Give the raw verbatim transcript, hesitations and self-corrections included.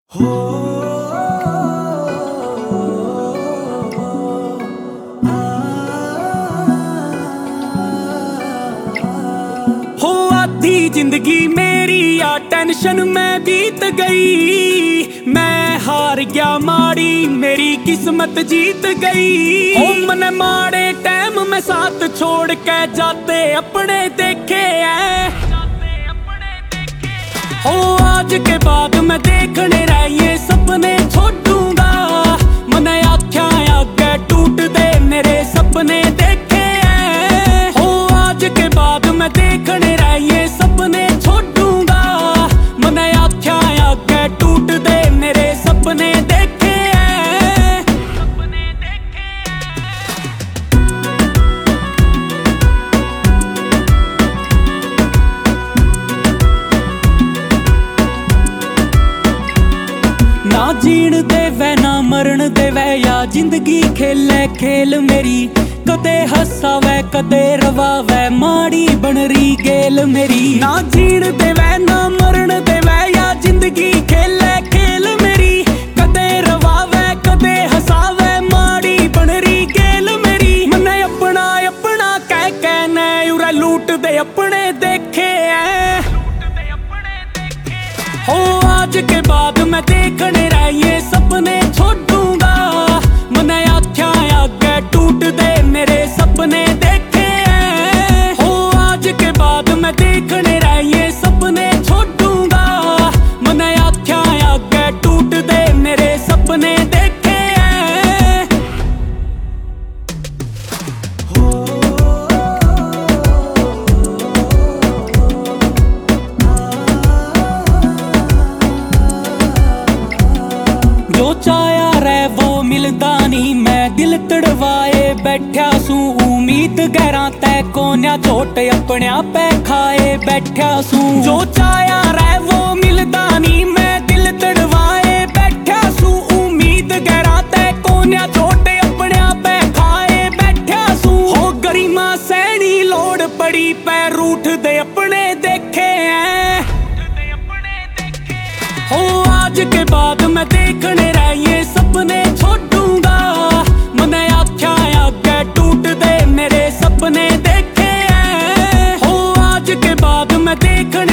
हो हो आधी जिंदगी मेरी आ टेंशन में बीत गई। मैं हार गया माड़ी मेरी किस्मत जीत गई। हो मन माड़े टाइम में साथ छोड़ के जाते अपने देखे हैं। हो आज के बाद मैं देखने रहिए सपने छोड़ूंगा। मन आख्या आगे टूट दे मेरे सपने देखे हैं। हो आज के बाद मैं देखने रहिए सपने छोड़ूंगा। मन आख्या आगे टूट दे मेरे सपने देखे हैं। सपने देखे ना जीण देवे ना मरण देवे या जिंदगी खेले खेल मेरी। कदे हसावे कदे रवावे माड़ी बन रही गेल मेरी। ना जीण देवे ना मरण देवे या जिंदगी खेले खेल मेरी। कदे रवावे कदे हसावे माड़ी बन रही गेल मेरी। मने अपना अपना कह के ने उरा लूट दे अपने देखे हैं। हो आज के बाद मैं देखने रहिए सपने छोड़ूंगा। मन आख्या आगे टूट दे मेरे सपने देखे हैं। हो आज के बाद मैं देखने रहिए सपने छोड़ूंगा। मन आख्या आगे टूट दे मेरे सपने देखे हैं। हो जो चाया रे वो मिलदा नहीं। मैं दिल तड़वाए बैठा सू उम्मीद गैरा तै कोन्या चोट अपने पे खाए बैठा सू। जो चाया रे वो मिलदा नहीं। मैं दिल तड़वाए बैठा सू उम्मीद गैरा तै कोन्या चोट अपने पे खाए बैठा सू। हो गरिमा सैनी लोड़ पड़ी पैर रूठ दे अपने देखे हैं। हो आज के बाद मैं देखने रहिए सपने छोड़ूंगा। मन आख्या आगे टूट दे मेरे सपने देखे हैं। हो आज के बाद मैं देखने